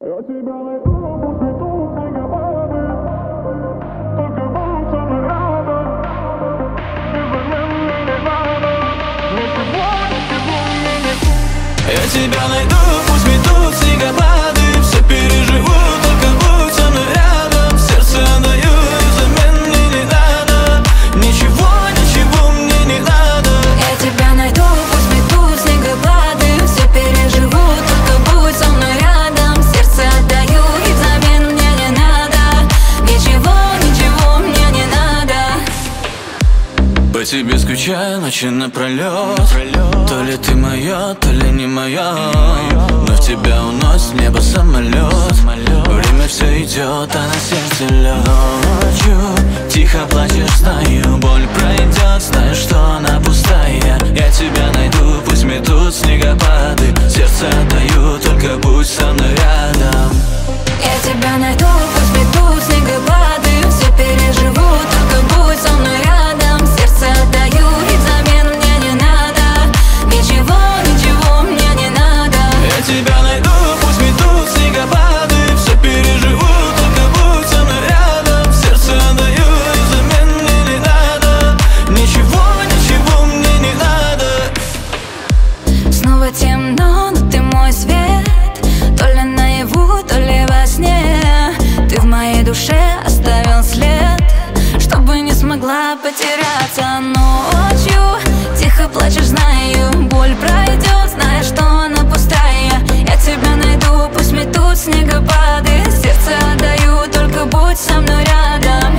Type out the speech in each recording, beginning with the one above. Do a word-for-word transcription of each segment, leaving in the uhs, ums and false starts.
Я тебя найду, пусть метут снегопады, только будь со мной рядом. Без замены не надо, ничего, ничего мне не надо. Я тебя найду, пусть метут снегопады, все переживу, только будь со мной рядом. Сердце отдаю, и замен мне не надо. Ничего, ничего мне не надо. Я тебя найду, пусть метут снегопады, все переживу, только будь со мной рядом. Сердце отдаю, и взамен мне не надо. Ничего, ничего мне не надо. По тебе скучаю ночи напролет. То ли ты моя, то ли не моя, но в тебя уносит небо самолет. Время все идет, а на сердце лед. Ночью тихо плачешь, знаю, боль пройдет, знаешь, что она пустая. Я тебя найду, пусть метут снегопады, сердце отдаю, только будь со мной рядом. Я тебя найду, пусть метут снегопады, все переживу, только будь со мной рядом. Сердце отдаю, и взамен мне не надо. Ничего, ничего мне не надо. Я тебя найду, пусть метут снегопады, все переживу, только будь со мной рядом. Сердце отдаю, и взамен мне не надо. Ничего, ничего мне не надо. Снова темно, но ты мой свет, то ли наяву, то ли во сне. Ты в моей душе оставил след, чтобы не смогла потеряться. Ночью тихо плачешь, знаю, боль пройдет, знаешь, что она пустая. Я тебя найду, пусть метут снегопады, сердце отдаю, только будь со мной рядом.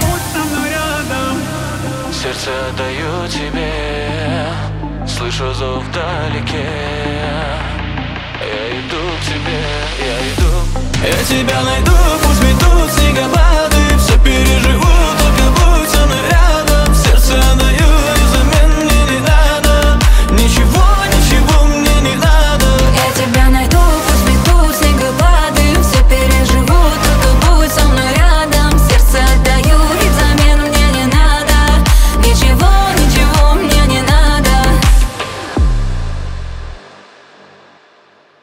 Сердце отдаю тебе, слышу зов вдалеке. Я иду к тебе, я иду. Я тебя найду, пусть метут снегопады, все переживу,